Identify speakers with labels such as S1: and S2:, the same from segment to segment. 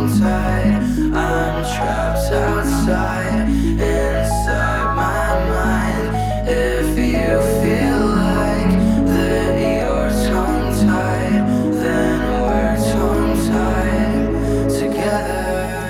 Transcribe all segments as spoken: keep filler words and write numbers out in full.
S1: tongue-tied. I'm trapped outside, inside my mind. If you feel like that you're tongue-tied, then we're tongue-tied together.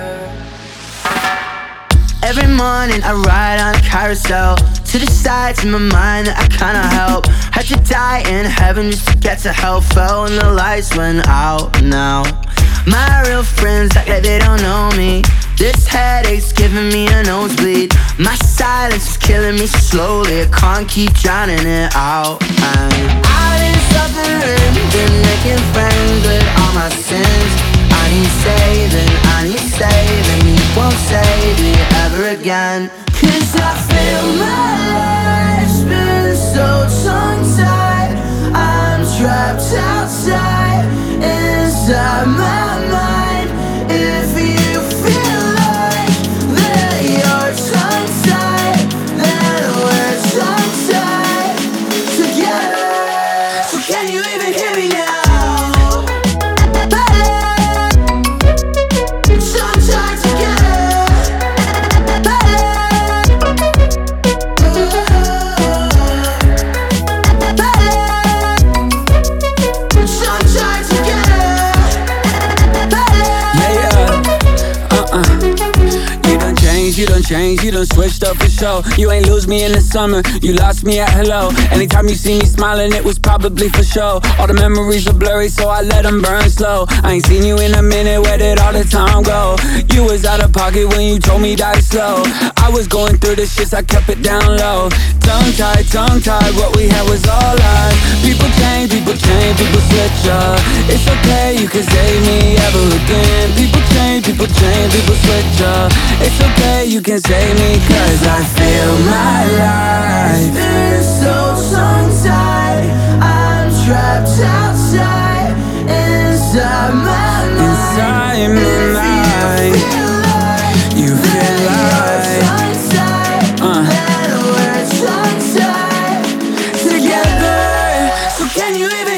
S1: Every morning I ride on a carousel to the sides in my mind that I cannot help. Had to die in heaven just to get to hell. Fell when the lights went out now. My real friends act like they don't know me. This headache's giving me a nosebleed. My silence is killing me slowly. I can't keep drowning it out. And I've been suffering, been making friends with all my sins. I need saving, I need saving. You won't save me ever again. Cause I feel my life's been so tongue-tied. I'm trapped outside, inside my mind. If you feel like that you're tongue-tied, then we're tongue-tied together. So can you even hear me now? Tongue-tied together.
S2: You done changed, you done switched up for sure. You ain't lose me in the summer, you lost me at hello. Anytime you see me smiling, it was probably for show. All the memories are blurry, so I let them burn slow. I ain't seen you in a minute, where did all the time go? You was out of pocket when you told me die slow. I was going through the shits, I kept it down low. Tongue-tied, tongue-tied, what we had was all lies. People change, people change, people switch up. It's okay, you can save me ever again. People change, people change, people switch up. It's okay, you can save me, cause I feel my life
S1: Been so tongue-tied, I'm trapped outside, inside my mind.
S2: inside my mind. You feel like
S1: tongue-tied,
S2: uh.
S1: then we're tongue-tied together. So can you even